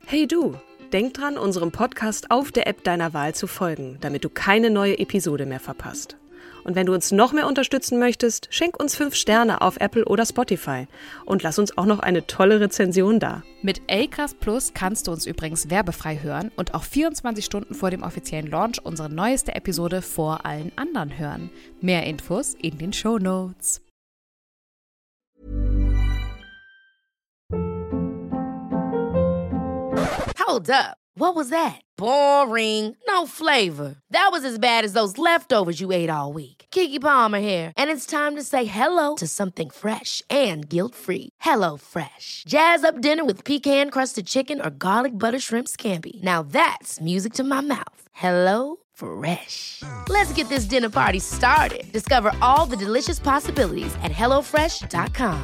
Hey du, denk dran, unserem Podcast auf der App deiner Wahl zu folgen, damit du keine neue Episode mehr verpasst. Und wenn du uns noch mehr unterstützen möchtest, schenk uns 5 Sterne auf Apple oder Spotify und lass uns auch noch eine tolle Rezension da. Mit Acast Plus kannst du uns übrigens werbefrei hören und auch 24 Stunden vor dem offiziellen Launch unsere neueste Episode vor allen anderen hören. Mehr Infos in den Shownotes. Hold up. What was that? Boring. No flavor. That was as bad as those leftovers you ate all week. Keke Palmer here, and it's time to say hello to something fresh and guilt-free. Hello Fresh. Jazz up dinner with pecan-crusted chicken or garlic butter shrimp scampi. Now that's music to my mouth. Hello Fresh. Let's get this dinner party started. Discover all the delicious possibilities at hellofresh.com.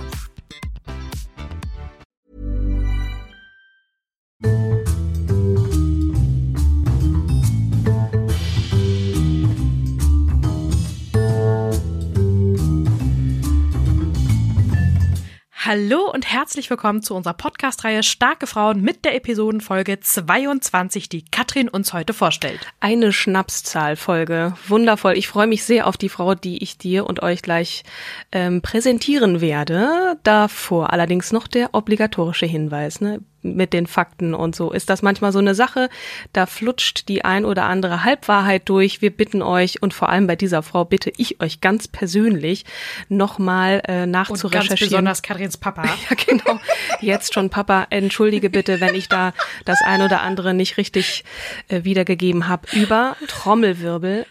Hallo und herzlich willkommen zu unserer Podcast-Reihe Starke Frauen mit der Episodenfolge 22, die Katrin uns heute vorstellt. Eine Schnapszahlfolge. Wundervoll. Ich freue mich sehr auf die Frau, die ich dir und euch gleich präsentieren werde. Davor allerdings noch der obligatorische Hinweis, ne? Mit den Fakten und so ist das manchmal so eine Sache, da flutscht die ein oder andere Halbwahrheit durch. Wir bitten euch und vor allem bei dieser Frau bitte ich euch ganz persönlich nochmal nachzurecherchieren. Und ganz besonders Katrins Papa. Ja, genau. Jetzt schon Papa, entschuldige bitte, wenn ich da das ein oder andere nicht richtig wiedergegeben habe. Über Trommelwirbel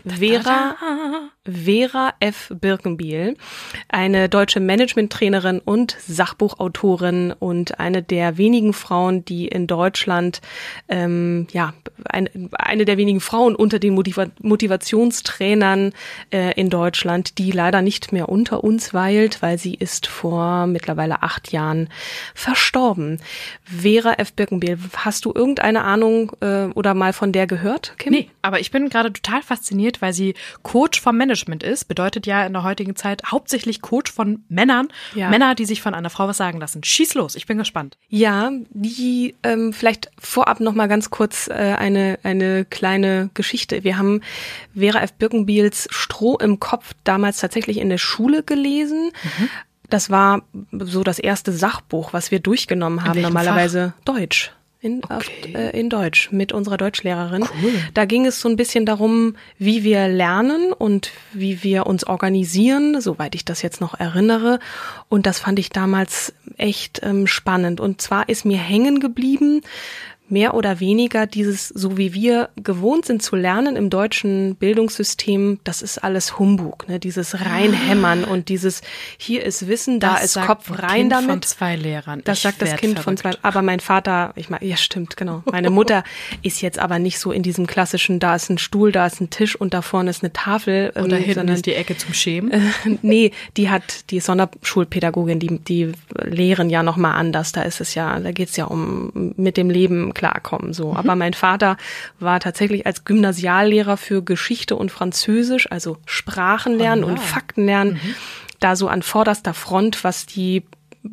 Vera F. Birkenbiel, eine deutsche Management-Trainerin und Sachbuchautorin und eine der wenigen Frauen, die in Deutschland, eine der wenigen Frauen unter den Motivationstrainern in Deutschland, die leider nicht mehr unter uns weilt, weil sie ist vor mittlerweile 8 Jahren verstorben. Vera F. Birkenbiel, hast du irgendeine Ahnung oder mal von der gehört, Kim? Nee, aber ich bin gerade total fasziniert, weil sie Coach vom Management ist. Bedeutet ja in der heutigen Zeit hauptsächlich Coach von Männern. Ja. Männer, die sich von einer Frau was sagen lassen. Schieß los, ich bin gespannt. Ja, die vielleicht vorab noch mal ganz kurz eine kleine Geschichte. Wir haben Vera F. Birkenbiels Stroh im Kopf damals tatsächlich in der Schule gelesen. Mhm. Das war so das erste Sachbuch, was wir durchgenommen haben. Normalerweise Fach? Deutsch. In Deutsch mit unserer Deutschlehrerin. Cool. Da ging es so ein bisschen darum, wie wir lernen und wie wir uns organisieren, soweit ich das jetzt noch erinnere. Und das fand ich damals echt spannend. Und zwar ist mir hängen geblieben, mehr oder weniger dieses, so wie wir gewohnt sind zu lernen im deutschen Bildungssystem, das ist alles Humbug, ne? Dieses Reinhämmern und dieses, hier ist Wissen, da ist Kopf rein damit. Das sagt ein Kind von 2 Lehrern. Das sagt das Kind von 2, aber mein Vater, ja stimmt, genau. Meine Mutter ist jetzt aber nicht so in diesem klassischen, da ist ein Stuhl, da ist ein Tisch und da vorne ist eine Tafel. Oder hinten ist die Ecke zum Schämen. Nee, die ist Sonderschulpädagogin, die lehren ja nochmal anders, da geht's ja um mit dem Leben klarkommen, so. Mhm. Aber mein Vater war tatsächlich als Gymnasiallehrer für Geschichte und Französisch, also Sprachenlernen und Faktenlernen, da so an vorderster Front, was die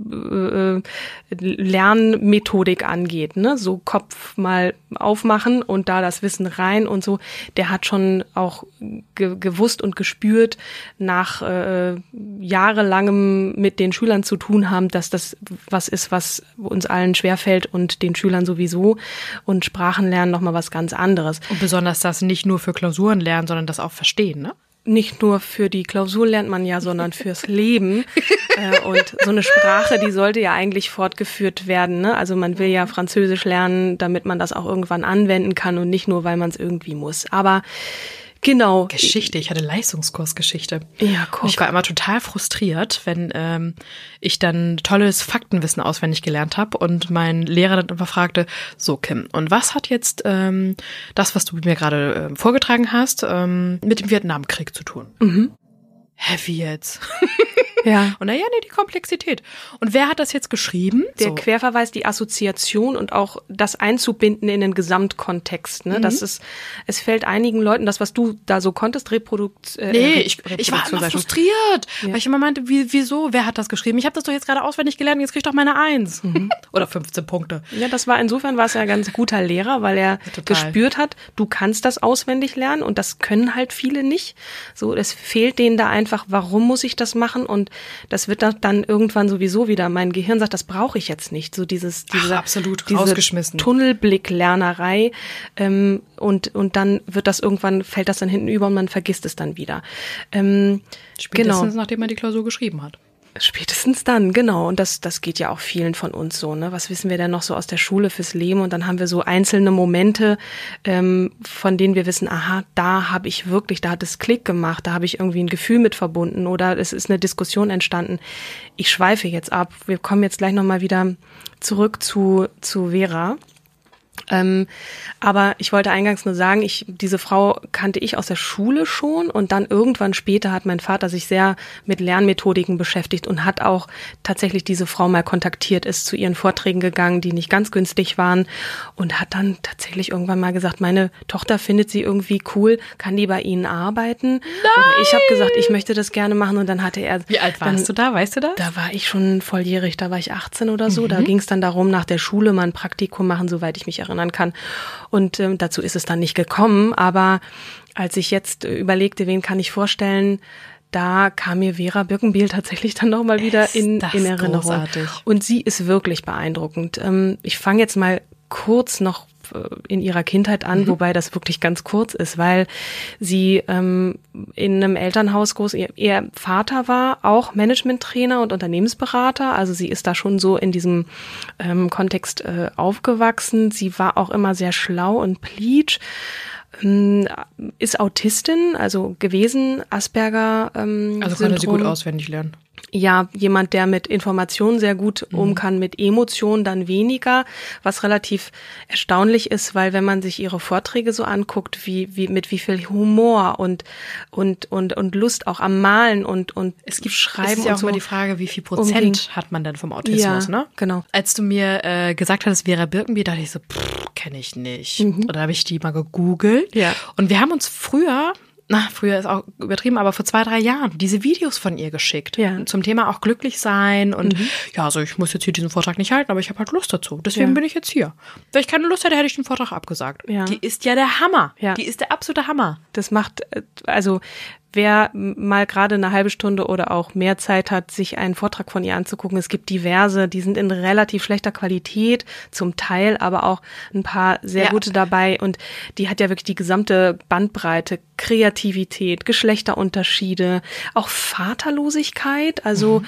Lernmethodik angeht, ne, so Kopf mal aufmachen und da das Wissen rein und so. Der hat schon auch gewusst und gespürt nach jahrelangem mit den Schülern zu tun haben, dass das was ist, was uns allen schwerfällt und den Schülern sowieso, und Sprachenlernen nochmal was ganz anderes. Und besonders das nicht nur für Klausuren lernen, sondern das auch verstehen, ne? Nicht nur für die Klausur lernt man ja, sondern fürs Leben. Und so eine Sprache, die sollte ja eigentlich fortgeführt werden, ne? Also man will ja Französisch lernen, damit man das auch irgendwann anwenden kann und nicht nur, weil man es irgendwie muss. Aber genau. Geschichte, ich hatte Leistungskursgeschichte. Ja, cool. Ich war immer total frustriert, wenn ich dann tolles Faktenwissen auswendig gelernt habe und mein Lehrer dann immer fragte, so Kim, und was hat jetzt das, was du mir gerade vorgetragen hast, mit dem Vietnamkrieg zu tun? Mhm. Hä, wie jetzt? Ja. Und naja, nee, die Komplexität. Und wer hat das jetzt geschrieben? Der Querverweis, die Assoziation und auch das einzubinden in den Gesamtkontext. Ne? Das ist, es fällt einigen Leuten, das, was du da so konntest, ich war immer frustriert, weil ich immer meinte, wieso, wer hat das geschrieben? Ich habe das doch jetzt gerade auswendig gelernt, jetzt krieg ich doch meine 1. Oder 15 Punkte. Ja, insofern war es ja ein ganz guter Lehrer, weil er gespürt hat, du kannst das auswendig lernen und das können halt viele nicht. So, es fehlt denen da einfach, warum muss ich das machen? Und das wird dann irgendwann sowieso wieder, mein Gehirn sagt, das brauche ich jetzt nicht. So diese rausgeschmissen. Tunnelblick-Lernerei, und dann fällt das dann hinten über und man vergisst es dann wieder. Spätestens nachdem man die Klausur geschrieben hat. Spätestens dann, genau. Und das geht ja auch vielen von uns so, ne? Was wissen wir denn noch so aus der Schule fürs Leben? Und dann haben wir so einzelne Momente, von denen wir wissen, aha, da hat es Klick gemacht, da habe ich irgendwie ein Gefühl mit verbunden oder es ist eine Diskussion entstanden. Ich schweife jetzt ab. Wir kommen jetzt gleich nochmal wieder zurück zu Vera. Aber ich wollte eingangs nur sagen, diese Frau kannte ich aus der Schule schon und dann irgendwann später hat mein Vater sich sehr mit Lernmethodiken beschäftigt und hat auch tatsächlich diese Frau mal kontaktiert, ist zu ihren Vorträgen gegangen, die nicht ganz günstig waren und hat dann tatsächlich irgendwann mal gesagt, meine Tochter findet sie irgendwie cool, kann die bei Ihnen arbeiten? Nein! Oder ich habe gesagt, ich möchte das gerne machen und dann hatte er... Wie alt warst du da, weißt du das? Da war ich schon volljährig, da war ich 18 oder so, da ging es dann darum, nach der Schule mal ein Praktikum machen, soweit ich mich erinnern kann. Und dazu ist es dann nicht gekommen. Aber als ich jetzt überlegte, wen kann ich vorstellen, da kam mir Vera Birkenbiel tatsächlich dann nochmal wieder in Erinnerung. Großartig. Und sie ist wirklich beeindruckend. Ich fange jetzt mal kurz noch in ihrer Kindheit an, wobei das wirklich ganz kurz ist, weil sie in einem Elternhaus ihr Vater war auch Managementtrainer und Unternehmensberater, also sie ist da schon so in diesem Kontext aufgewachsen. Sie war auch immer sehr schlau und pleatsch, ist Autistin, also gewesen, Asperger also konnte sie gut auswendig lernen. Ja, jemand, der mit Informationen sehr gut um kann, mit Emotionen dann weniger, was relativ erstaunlich ist, weil wenn man sich ihre Vorträge so anguckt, mit wie viel Humor und Lust auch am Malen und es gibt Schreiben ist ja und auch so immer die Frage, wie viel Prozent hat man denn vom Autismus, ja, ne? Genau. Als du mir gesagt hattest, Vera Birkenbiel, dachte ich so, kenne ich nicht. Und dann habe ich die mal gegoogelt. Ja. Und wir haben uns früher ist auch übertrieben, aber vor 2-3 Jahren diese Videos von ihr geschickt. Ja. Zum Thema auch glücklich sein und also ich muss jetzt hier diesen Vortrag nicht halten, aber ich habe halt Lust dazu. Deswegen bin ich jetzt hier. Wenn ich keine Lust hätte, hätte ich den Vortrag abgesagt. Ja. Die ist ja der Hammer. Ja. Die ist der absolute Hammer. Das macht, also wer mal gerade eine halbe Stunde oder auch mehr Zeit hat, sich einen Vortrag von ihr anzugucken, es gibt diverse, die sind in relativ schlechter Qualität, zum Teil, aber auch ein paar sehr gute dabei und die hat ja wirklich die gesamte Bandbreite, Kreativität, Geschlechterunterschiede, auch Vaterlosigkeit, also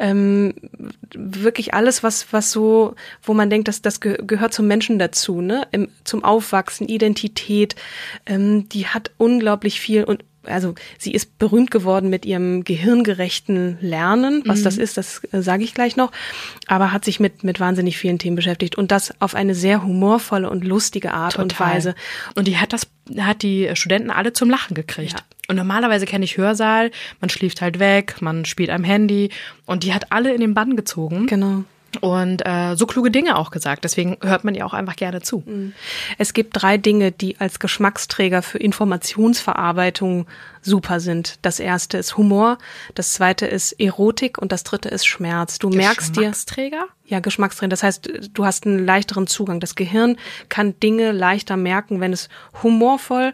wirklich alles, was so, wo man denkt, das gehört zum Menschen dazu, ne, zum Aufwachsen, Identität, die hat unglaublich viel und also sie ist berühmt geworden mit ihrem gehirngerechten Lernen. Was das ist, das sage ich gleich noch. Aber hat sich mit wahnsinnig vielen Themen beschäftigt. Und das auf eine sehr humorvolle und lustige Art und Weise. Und die hat die Studenten alle zum Lachen gekriegt. Ja. Und normalerweise kenne ich Hörsaal, man schläft halt weg, man spielt am Handy. Und die hat alle in den Bann gezogen. Genau. Und so kluge Dinge auch gesagt. Deswegen hört man ihr auch einfach gerne zu. Es gibt 3 Dinge, die als Geschmacksträger für Informationsverarbeitung super sind. Das erste ist Humor, das zweite ist Erotik und das dritte ist Schmerz. Du merkst dir... Geschmacksträger? Ja, Geschmacksträger. Das heißt, du hast einen leichteren Zugang. Das Gehirn kann Dinge leichter merken, wenn es humorvoll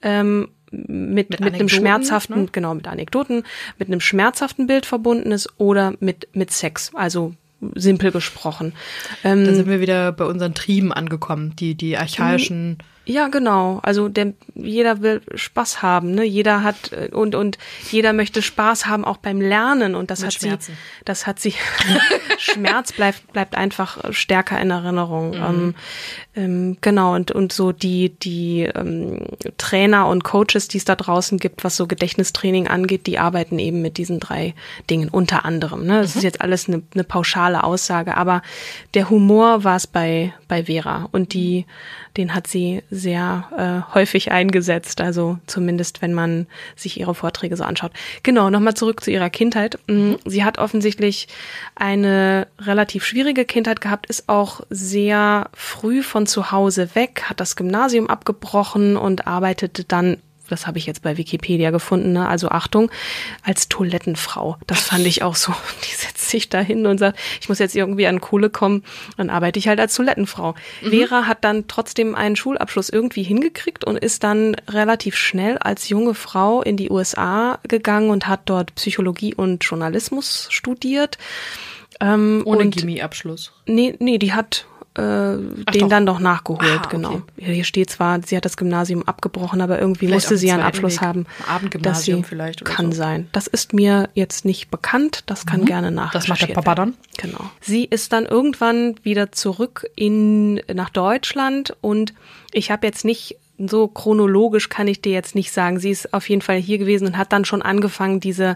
mit einem schmerzhaften, ne? Genau, mit Anekdoten, mit einem schmerzhaften Bild verbunden ist oder mit Sex. Also simpel gesprochen. Dann sind wir wieder bei unseren Trieben angekommen, die archaischen. Ja, genau. Also jeder will Spaß haben, ne? Jeder hat und jeder möchte Spaß haben auch beim Lernen und das hat sie Schmerz bleibt einfach stärker in Erinnerung. Genau und so die Trainer und Coaches, die es da draußen gibt, was so Gedächtnistraining angeht, die arbeiten eben mit diesen 3 Dingen unter anderem, ne? Das ist jetzt alles eine pauschale zentrale Aussage. Aber der Humor war es bei Vera und den hat sie sehr häufig eingesetzt. Also zumindest, wenn man sich ihre Vorträge so anschaut. Genau, nochmal zurück zu ihrer Kindheit. Sie hat offensichtlich eine relativ schwierige Kindheit gehabt, ist auch sehr früh von zu Hause weg, hat das Gymnasium abgebrochen und arbeitete dann, das habe ich jetzt bei Wikipedia gefunden, ne? Also Achtung, als Toilettenfrau. Das fand ich auch so. Die setzt sich da hin und sagt, ich muss jetzt irgendwie an Kohle kommen, dann arbeite ich halt als Toilettenfrau. Vera hat dann trotzdem einen Schulabschluss irgendwie hingekriegt und ist dann relativ schnell als junge Frau in die USA gegangen und hat dort Psychologie und Journalismus studiert. Ohne Chemieabschluss? Nee, die hat den dann doch nachgeholt, genau. Okay. Hier steht zwar, sie hat das Gymnasium abgebrochen, aber irgendwie vielleicht musste sie einen Abschluss haben. Abendgymnasium vielleicht oder kann so. Sein. Das ist mir jetzt nicht bekannt, das kann gerne nachrecherchiert Das macht der Papa werden. dann? Genau. Sie ist dann irgendwann wieder zurück nach Deutschland und ich habe jetzt nicht so chronologisch kann ich dir jetzt nicht sagen. Sie ist auf jeden Fall hier gewesen und hat dann schon angefangen, diese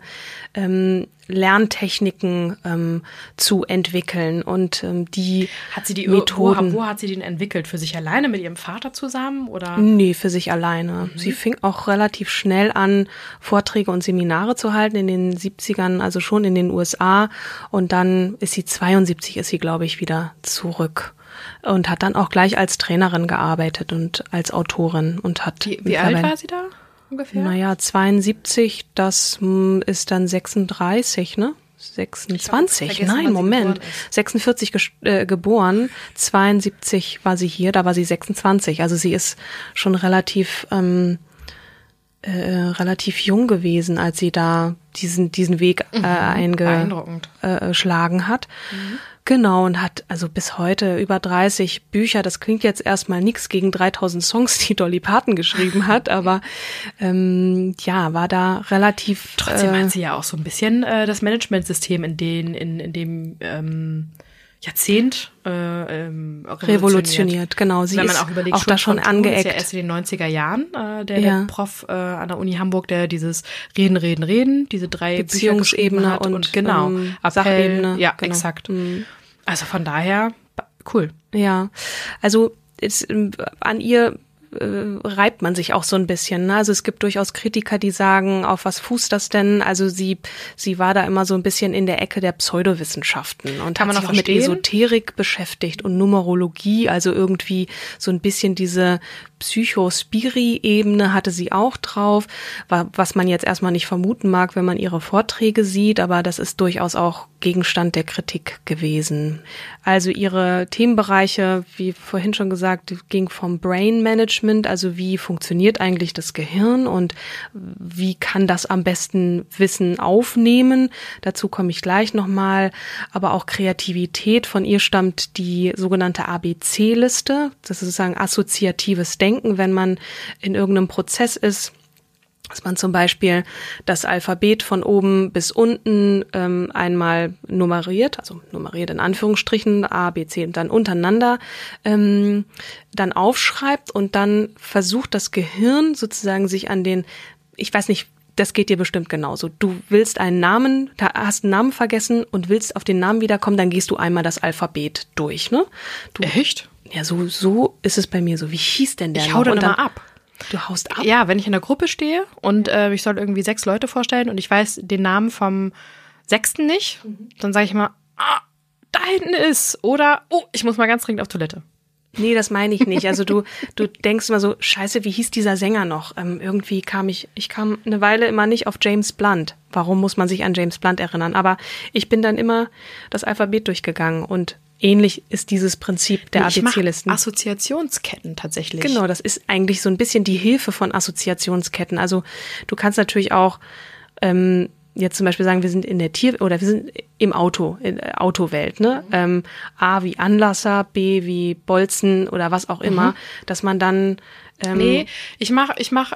Lerntechniken zu entwickeln und die Hat sie die Methoden. Wo hat sie den entwickelt? Für sich alleine mit ihrem Vater zusammen oder? Nee, für sich alleine. Sie fing auch relativ schnell an, Vorträge und Seminare zu halten in den 70ern, also schon in den USA. Und dann ist sie 72, glaube ich, wieder zurück. Und hat dann auch gleich als Trainerin gearbeitet und als Autorin und hat. Wie alt war sie da ungefähr? Naja, 72, das ist dann 36, ne? 26, nein, Moment. 46 geboren, 72 war sie hier, da war sie 26. Also sie ist schon relativ jung gewesen, als sie da diesen Weg eingeschlagen hat. Genau, und hat also bis heute über 30 Bücher. Das klingt jetzt erstmal nichts gegen 3000 Songs, die Dolly Parton geschrieben hat, aber war da relativ. Trotzdem hat sie ja auch so ein bisschen das Managementsystem in dem Jahrzehnt revolutioniert. Genau, sie wenn man ist auch überlegt, auch da schon angeeckt. Ist ja erst in den 90er Jahren der Prof an der Uni Hamburg, der dieses Reden, diese 3 Beziehungsebene und genau, Sachebene. Ja, genau. Exakt. Also von daher, cool. Ja, also an ihr reibt man sich auch so ein bisschen. Ne? Also es gibt durchaus Kritiker, die sagen, auf was fußt das denn? Also sie war da immer so ein bisschen in der Ecke der Pseudowissenschaften und hat sich auch mit Esoterik beschäftigt und Numerologie, also irgendwie so ein bisschen diese Psychospiri-Ebene hatte sie auch drauf, was man jetzt erstmal nicht vermuten mag, wenn man ihre Vorträge sieht, aber das ist durchaus auch Gegenstand der Kritik gewesen. Also ihre Themenbereiche, wie vorhin schon gesagt, ging vom Brain Management, also wie funktioniert eigentlich das Gehirn und wie kann das am besten Wissen aufnehmen. Dazu komme ich gleich nochmal, aber auch Kreativität. Von ihr stammt die sogenannte ABC-Liste, das ist sozusagen assoziatives Denken, wenn man in irgendeinem Prozess ist, dass man zum Beispiel das Alphabet von oben bis unten einmal nummeriert, also nummeriert in Anführungsstrichen, A, B, C und dann untereinander dann aufschreibt und dann versucht das Gehirn sozusagen sich an den, ich weiß nicht, das geht dir bestimmt genauso. Du willst einen Namen, hast einen Namen vergessen und willst auf den Namen wiederkommen, dann gehst du einmal das Alphabet durch, ne? Echt? Ja, so ist es bei mir so. Wie hieß denn der? Ich hau dann immer ab. Du haust ab? Ja, wenn ich in der Gruppe stehe und ich soll irgendwie 6 Leute vorstellen und ich weiß den Namen vom 6. nicht, dann sage ich mal, da hinten ist oder, ich muss mal ganz dringend auf Toilette. Nee, das meine ich nicht. Also du denkst immer so, scheiße, wie hieß dieser Sänger noch? Irgendwie kam ich kam eine Weile immer nicht auf James Blunt. Warum muss man sich an James Blunt erinnern? Aber ich bin dann immer das Alphabet durchgegangen und ähnlich ist dieses Prinzip der ABC-Listen. Assoziationsketten tatsächlich. Genau, das ist eigentlich so ein bisschen die Hilfe von Assoziationsketten. Also du kannst natürlich auch jetzt zum Beispiel sagen, wir sind in der wir sind im Auto, in der Autowelt, ne? A wie Anlasser, B wie Bolzen oder was auch immer, dass man dann nee, ich mach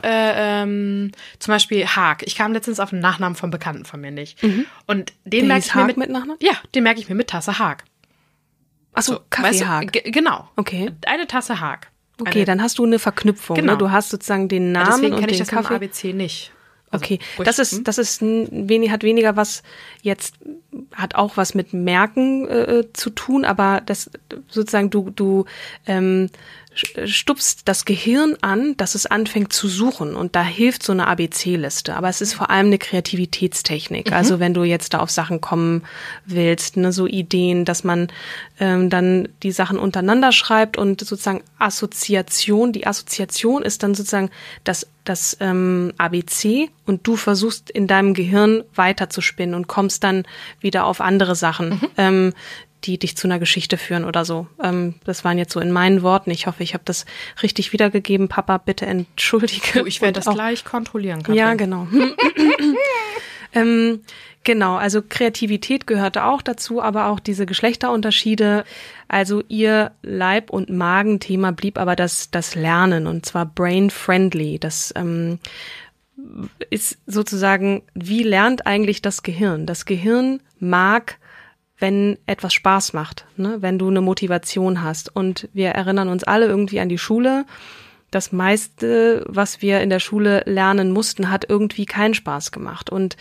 zum Beispiel Haag. Ich kam letztens auf einen Nachnamen vom Bekannten von mir nicht. Und den merke ich mir mit Nachnamen? Ja, den merke ich mir mit Tasse Haag. Achso, Kaffee Haag. Genau. Okay. Eine Tasse Haag. Okay, dann hast du eine Verknüpfung. Genau. Ne? Du hast sozusagen den Namen deswegen und kenne ich den das Kaffee. im ABC nicht. Also, okay, das ist hat weniger was jetzt hat auch was mit Merken zu tun, aber das sozusagen du stupst das Gehirn an, dass es anfängt zu suchen und da hilft so eine ABC-Liste. Aber es ist vor allem eine Kreativitätstechnik. Also wenn du jetzt da auf Sachen kommen willst, ne, so Ideen, dass man dann die Sachen untereinander schreibt und sozusagen Assoziation. Die Assoziation ist dann sozusagen das ABC und du versuchst in deinem Gehirn weiterzuspinnen und kommst dann wieder auf andere Sachen, die dich zu einer Geschichte führen oder so. Das waren jetzt so in meinen Worten. Ich hoffe, ich habe das richtig wiedergegeben. Papa, bitte entschuldige. Ich werde das gleich kontrollieren, Katrin. Ja, genau. Genau, also Kreativität gehörte auch dazu, aber auch diese Geschlechterunterschiede. Also ihr Leib- und Magenthema blieb aber das Lernen, und zwar brain-friendly. Das ist sozusagen, wie lernt eigentlich das Gehirn? Das Gehirn mag, wenn etwas Spaß macht, ne? Wenn du eine Motivation hast. Und wir erinnern uns alle irgendwie an die Schule. Das meiste, was wir in der Schule lernen mussten, hat irgendwie keinen Spaß gemacht. Und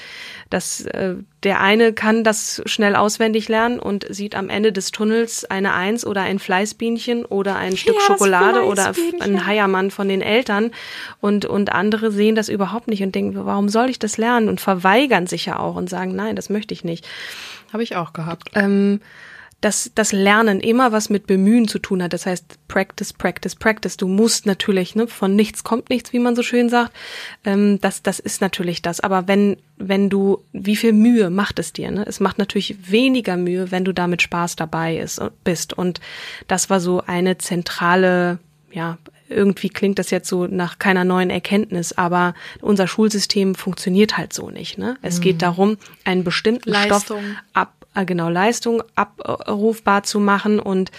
der eine kann das schnell auswendig lernen und sieht am Ende des Tunnels eine 1 oder ein Fleißbienchen oder ein Stück Schokolade oder ein Heiermann von den Eltern. Und andere sehen das überhaupt nicht und denken, warum soll ich das lernen? Und verweigern sich ja auch und sagen, nein, das möchte ich nicht. Habe ich auch gehabt. Dass Lernen immer was mit Bemühen zu tun hat. Das heißt Practice, Practice, Practice. Du musst natürlich, ne, von nichts kommt nichts, wie man so schön sagt. Das ist natürlich das. Aber wenn du, wie viel Mühe macht es dir? Ne? Es macht natürlich weniger Mühe, wenn du da mit Spaß dabei bist. Und das war so eine zentrale, ja, irgendwie klingt das jetzt so nach keiner neuen Erkenntnis, aber unser Schulsystem funktioniert halt so nicht. Ne? Es geht darum, einen bestimmten Stoff Leistung abrufbar zu machen und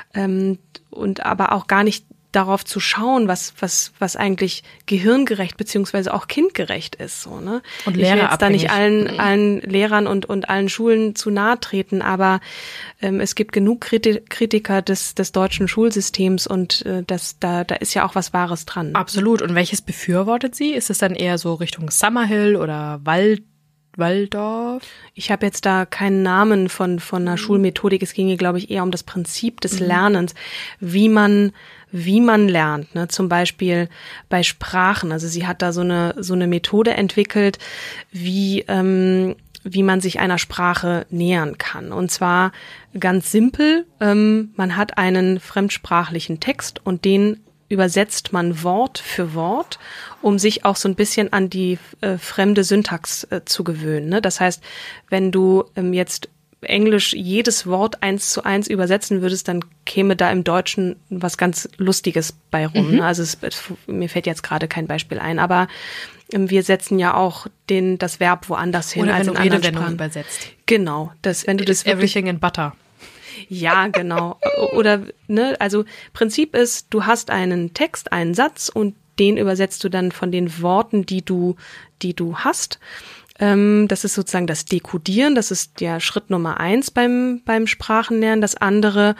aber auch gar nicht darauf zu schauen, was eigentlich gehirngerecht beziehungsweise auch kindgerecht ist, so, ne? Und ich will jetzt da nicht allen Lehrern und allen Schulen zu nahe treten, aber es gibt genug Kritiker des deutschen Schulsystems und da ist ja auch was Wahres dran. Absolut. Und welches befürwortet sie? Ist es dann eher so Richtung Summerhill oder Waldorf? Ich habe jetzt da keinen Namen von einer Schulmethodik. Es ging hier, glaube ich, eher um das Prinzip des Lernens, wie man lernt, ne? Zum Beispiel bei Sprachen. Also sie hat da so eine Methode entwickelt, wie man sich einer Sprache nähern kann. Und zwar ganz simpel. Man hat einen fremdsprachlichen Text und den übersetzt man Wort für Wort, um sich auch so ein bisschen an die fremde Syntax zu gewöhnen. Ne? Das heißt, wenn du jetzt Englisch jedes Wort 1:1 übersetzen würdest, dann käme da im Deutschen was ganz Lustiges bei rum. Ne? Also mir fällt jetzt gerade kein Beispiel ein, aber wir setzen ja auch das Verb woanders hin als in anderen Sprachen. Übersetzt. Genau, wenn du das wirklich everything in butter. Ja, genau. Oder, ne, also Prinzip ist, du hast einen Text, einen Satz und den übersetzt du dann von den Worten, die du hast. Das ist sozusagen das Dekodieren, das ist der Schritt Nummer 1 beim Sprachenlernen. Das andere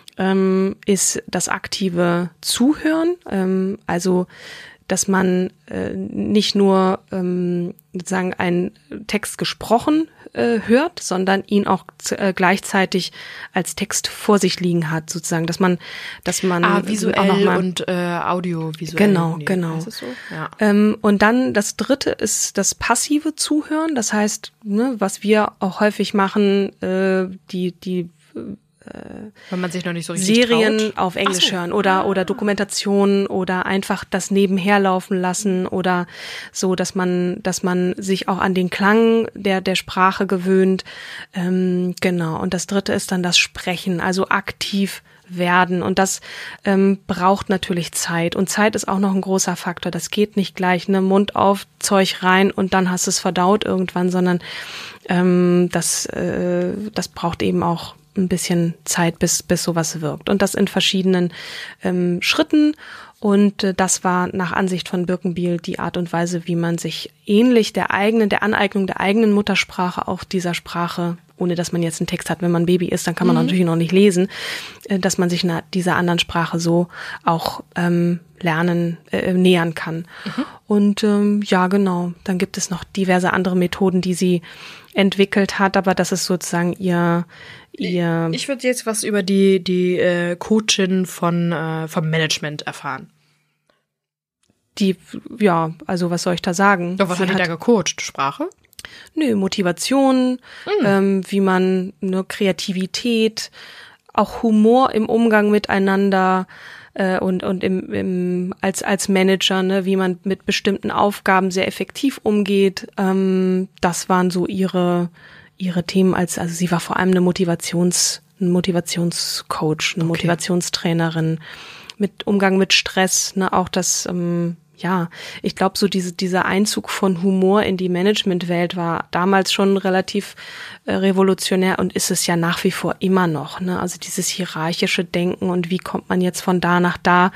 ist das aktive Zuhören, also dass man nicht nur sozusagen einen Text gesprochen hört, sondern ihn auch gleichzeitig als Text vor sich liegen hat, sozusagen, dass man visuell auch noch mal, und audiovisuell. Genau. Ist es so? Ja. Und dann das dritte ist das passive Zuhören, das heißt, ne, was wir auch häufig machen, wenn man sich noch nicht so richtig Serien traut. auf Englisch hören oder Dokumentationen oder einfach das nebenher laufen lassen oder so, dass man sich auch an den Klang der Sprache gewöhnt. Genau. Und das dritte ist dann das Sprechen, also aktiv werden. Und das braucht natürlich Zeit. Und Zeit ist auch noch ein großer Faktor. Das geht nicht gleich, ne, Mund auf, Zeug rein und dann hast du es verdaut irgendwann, sondern das braucht eben auch ein bisschen Zeit, bis sowas wirkt. Und das in verschiedenen Schritten. Und das war nach Ansicht von Birkenbiel die Art und Weise, wie man sich ähnlich der Aneignung der eigenen Muttersprache auch dieser Sprache, ohne dass man jetzt einen Text hat, wenn man Baby ist, dann kann man natürlich noch nicht lesen, dass man sich dieser anderen Sprache so auch nähern kann. Und ja, genau, dann gibt es noch diverse andere Methoden, die sie entwickelt hat, aber das ist sozusagen ihr Ich würde jetzt was über die Coachin vom Management erfahren. Also was soll ich da sagen? Ja, was hat die da gecoacht? Sprache? Nö, Motivation, wie man Kreativität, auch Humor im Umgang miteinander und als Manager, ne, wie man mit bestimmten Aufgaben sehr effektiv umgeht. Das waren so ihre Themen also sie war vor allem ein Motivationscoach, eine Motivationstrainerin mit Umgang mit Stress, ne, auch das, ich glaube so dieser Einzug von Humor in die Managementwelt war damals schon relativ revolutionär und ist es ja nach wie vor immer noch, ne, also dieses hierarchische Denken und wie kommt man jetzt von da nach da,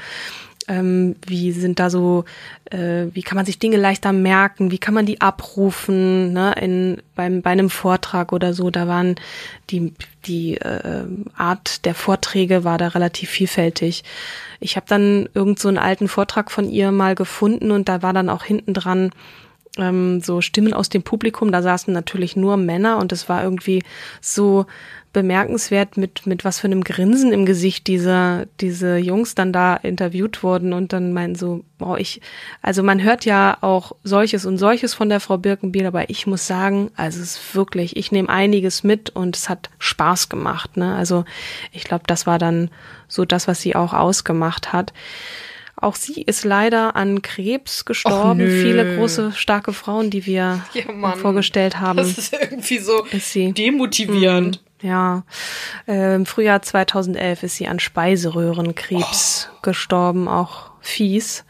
wie sind da so, wie kann man sich Dinge leichter merken, wie kann man die abrufen, ne, bei einem Vortrag oder so, da waren die Art der Vorträge war da relativ vielfältig. Ich habe dann irgend so einen alten Vortrag von ihr mal gefunden und da war dann auch hinten dran so Stimmen aus dem Publikum, da saßen natürlich nur Männer und es war irgendwie so bemerkenswert, mit was für einem Grinsen im Gesicht diese Jungs dann da interviewt wurden und dann meinen so, also man hört ja auch solches und solches von der Frau Birkenbiel, aber ich muss sagen, also es ist wirklich, ich nehme einiges mit und es hat Spaß gemacht, ne? Also ich glaube, das war dann so das, was sie auch ausgemacht hat. Auch sie ist leider an Krebs gestorben. Viele große, starke Frauen, die wir vorgestellt haben. Das ist irgendwie so demotivierend. Ja, im Frühjahr 2011 ist sie an Speiseröhrenkrebs gestorben, auch fies.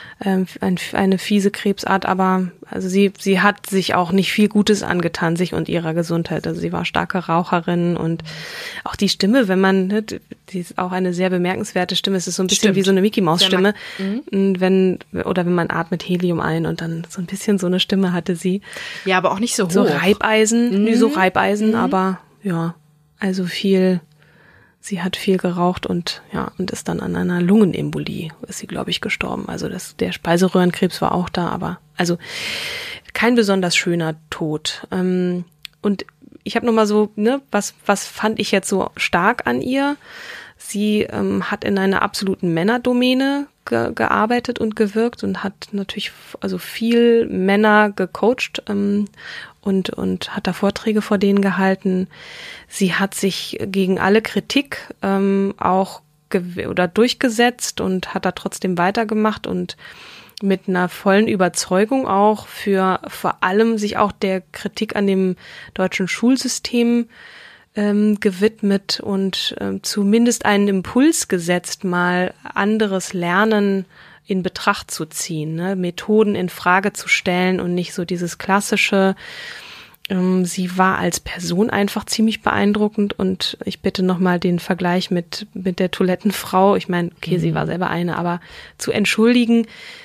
Eine fiese Krebsart, aber also sie hat sich auch nicht viel Gutes angetan, sich und ihrer Gesundheit. Also sie war starke Raucherin und auch die Stimme, wenn man, die ist auch eine sehr bemerkenswerte Stimme. Es ist so ein bisschen wie so eine Mickey-Maus-Stimme. Wenn man atmet Helium ein und dann so ein bisschen so eine Stimme hatte sie. Ja, aber auch nicht so hoch. So Reibeisen, aber ja, also sie hat viel geraucht und ist dann an einer Lungenembolie, ist sie, glaube ich, gestorben. Also der Speiseröhrenkrebs war auch da, aber also kein besonders schöner Tod. Und ich habe nochmal so, ne, was fand ich jetzt so stark an ihr? Sie hat in einer absoluten Männerdomäne gearbeitet und gewirkt und hat natürlich also viel Männer gecoacht und hat da Vorträge vor denen gehalten. Sie hat sich gegen alle Kritik auch durchgesetzt und hat da trotzdem weitergemacht und mit einer vollen Überzeugung auch für vor allem sich auch der Kritik an dem deutschen Schulsystem gewidmet und zumindest einen Impuls gesetzt, mal anderes Lernen in Betracht zu ziehen, ne? Methoden in Frage zu stellen und nicht so dieses klassische. Sie war als Person einfach ziemlich beeindruckend und ich bitte nochmal den Vergleich mit der Toilettenfrau. Ich meine, okay, sie war selber eine, aber zu entschuldigen,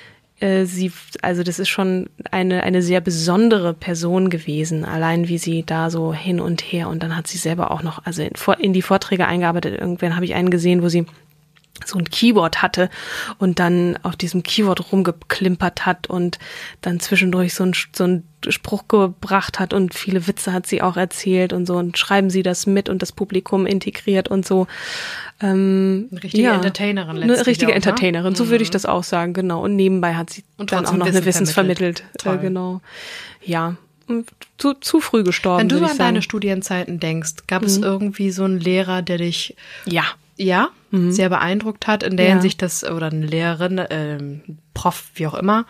das ist schon eine sehr besondere Person gewesen, allein wie sie da so hin und her und dann hat sie selber auch noch, also in die Vorträge eingearbeitet. Irgendwann habe ich einen gesehen, wo sie so ein Keyboard hatte und dann auf diesem Keyboard rumgeklimpert hat und dann zwischendurch so einen Spruch gebracht hat und viele Witze hat sie auch erzählt und so und schreiben sie das mit und das Publikum integriert und so. Eine richtige Entertainerin letztlich. Eine richtige Entertainerin, so würde ich das auch sagen, genau. Und nebenbei hat sie dann auch noch eine Wissensvermittelt. Genau. Ja. Zu früh gestorben. Wenn du an deine Studienzeiten denkst, gab es irgendwie so einen Lehrer, der dich sehr beeindruckt hat, in der Hinsicht, oder eine Lehrerin, Prof, wie auch immer,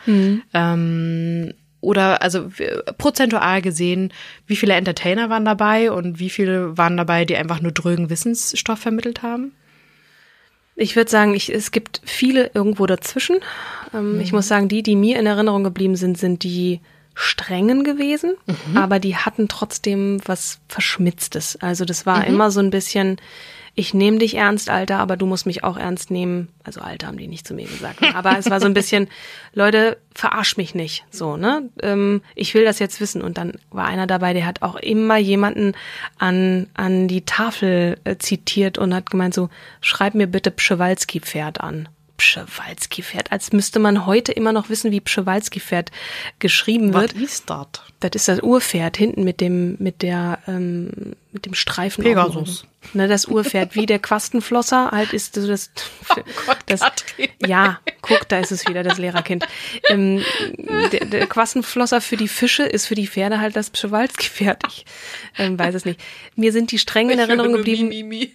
oder also prozentual gesehen, wie viele Entertainer waren dabei und wie viele waren dabei, die einfach nur drögen Wissensstoff vermittelt haben? Ich würde sagen, es gibt viele irgendwo dazwischen. Ich muss sagen, die mir in Erinnerung geblieben sind die Strengen gewesen, aber die hatten trotzdem was Verschmitztes. Also das war immer so ein bisschen, ich nehme dich ernst, Alter, aber du musst mich auch ernst nehmen. Also Alter haben die nicht zu mir gesagt. Aber es war so ein bisschen, Leute, verarsch mich nicht. So, ne? Ich will das jetzt wissen. Und dann war einer dabei, der hat auch immer jemanden an die Tafel zitiert und hat gemeint so, schreib mir bitte Przewalski-Pferd an. Przewalski-Pferd, als müsste man heute immer noch wissen, wie Przewalski-Pferd geschrieben wird. Was ist das? Das ist das Urpferd hinten mit dem Streifen. Pegasus. Ne, das Urpferd, wie der Quastenflosser halt ist so das. Oh Gott, Katrin. Ja, guck, da ist es wieder, das Lehrerkind. Der Quastenflosser für die Fische ist für die Pferde halt das Przewalski-Pferd. Ich weiß es nicht. Mir sind die streng in Erinnerung geblieben,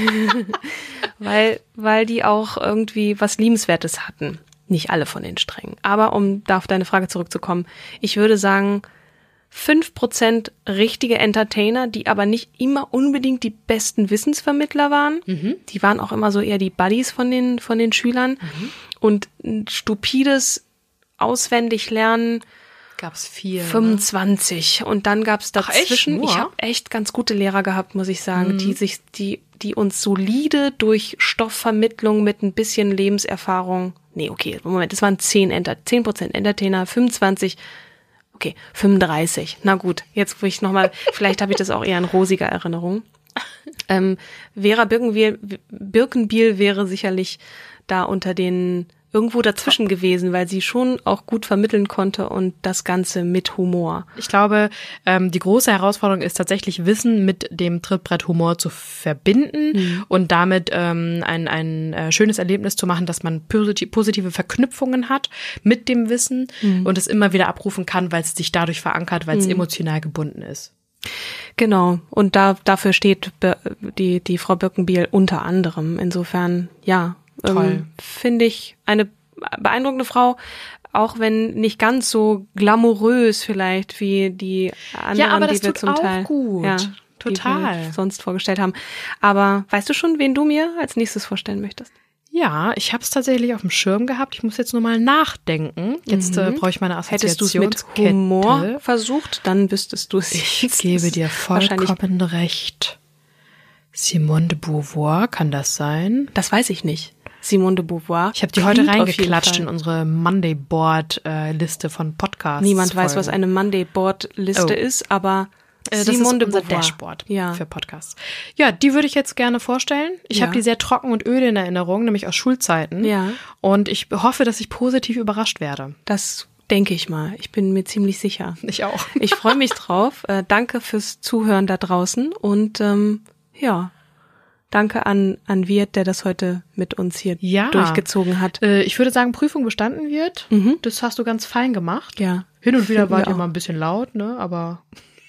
weil die auch irgendwie was Liebenswertes hatten. Nicht alle von den strengen. Aber um da auf deine Frage zurückzukommen, ich würde sagen, 5% richtige Entertainer, die aber nicht immer unbedingt die besten Wissensvermittler waren. Die waren auch immer so eher die Buddies von den Schülern. Und ein stupides Auswendiglernen Gab's 4. 25. Ne? Und dann gab's dazwischen, echt? ich habe echt ganz gute Lehrer gehabt, muss ich sagen, die uns solide durch Stoffvermittlung mit ein bisschen Lebenserfahrung, Moment, es waren 10% Entertainer, 25. Okay, 35. Na gut, jetzt wo ich nochmal, vielleicht habe ich das auch eher in rosiger Erinnerung. Vera Birkenbiel wäre sicherlich da unter den irgendwo dazwischen gewesen, weil sie schon auch gut vermitteln konnte und das Ganze mit Humor. Ich glaube, die große Herausforderung ist tatsächlich Wissen mit dem Trittbrett-Humor zu verbinden und damit ein schönes Erlebnis zu machen, dass man positive Verknüpfungen hat mit dem Wissen und es immer wieder abrufen kann, weil es sich dadurch verankert, weil es emotional gebunden ist. Genau, und dafür steht die Frau Birkenbiel unter anderem. Insofern, ja, finde ich eine beeindruckende Frau, auch wenn nicht ganz so glamourös vielleicht wie die anderen, die wir zum Teil gut. Ja, total die wir sonst vorgestellt haben. Aber weißt du schon, wen du mir als nächstes vorstellen möchtest? Ja, ich habe es tatsächlich auf dem Schirm gehabt. Ich muss jetzt nur mal nachdenken. Jetzt brauche ich meine Assoziationskette. Hättest du es mit Humor versucht, dann wüsstest du es. Ich gebe dir vollkommen recht. Simone de Beauvoir, kann das sein? Das weiß ich nicht. Simone de Beauvoir. Ich habe die heute reingeklatscht in unsere Monday-Board-Liste von Podcasts. Niemand weiß, was eine Monday-Board-Liste ist, aber Simone de Beauvoir. Das ist unser Dashboard für Podcasts. Ja, die würde ich jetzt gerne vorstellen. Ich habe die sehr trocken und öde in Erinnerung, nämlich aus Schulzeiten. Ja. Und ich hoffe, dass ich positiv überrascht werde. Das denke ich mal. Ich bin mir ziemlich sicher. Ich auch. Ich freue mich drauf. Danke fürs Zuhören da draußen und danke an Wirt, der das heute mit uns hier durchgezogen hat. Ich würde sagen, Prüfung bestanden wird. Das hast du ganz fein gemacht. Ja. Hin und wieder wart ihr mal ein bisschen laut, ne? Aber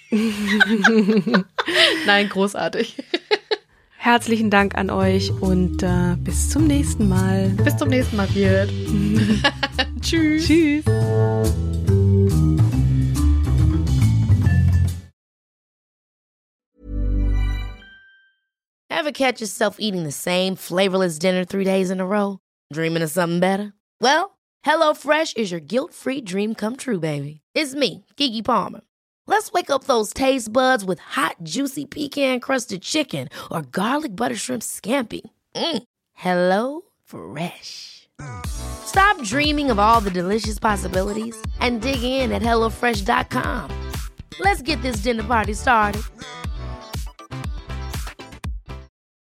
nein, großartig. Herzlichen Dank an euch und bis zum nächsten Mal. Bis zum nächsten Mal, Wirt. Tschüss. Tschüss. Ever catch yourself eating the same flavorless dinner 3 days in a row? Dreaming of something better? Well, HelloFresh is your guilt-free dream come true, baby. It's me, Keke Palmer. Let's wake up those taste buds with hot, juicy pecan-crusted chicken or garlic butter shrimp scampi. Hello Fresh. Stop dreaming of all the delicious possibilities and dig in at HelloFresh.com. Let's get this dinner party started.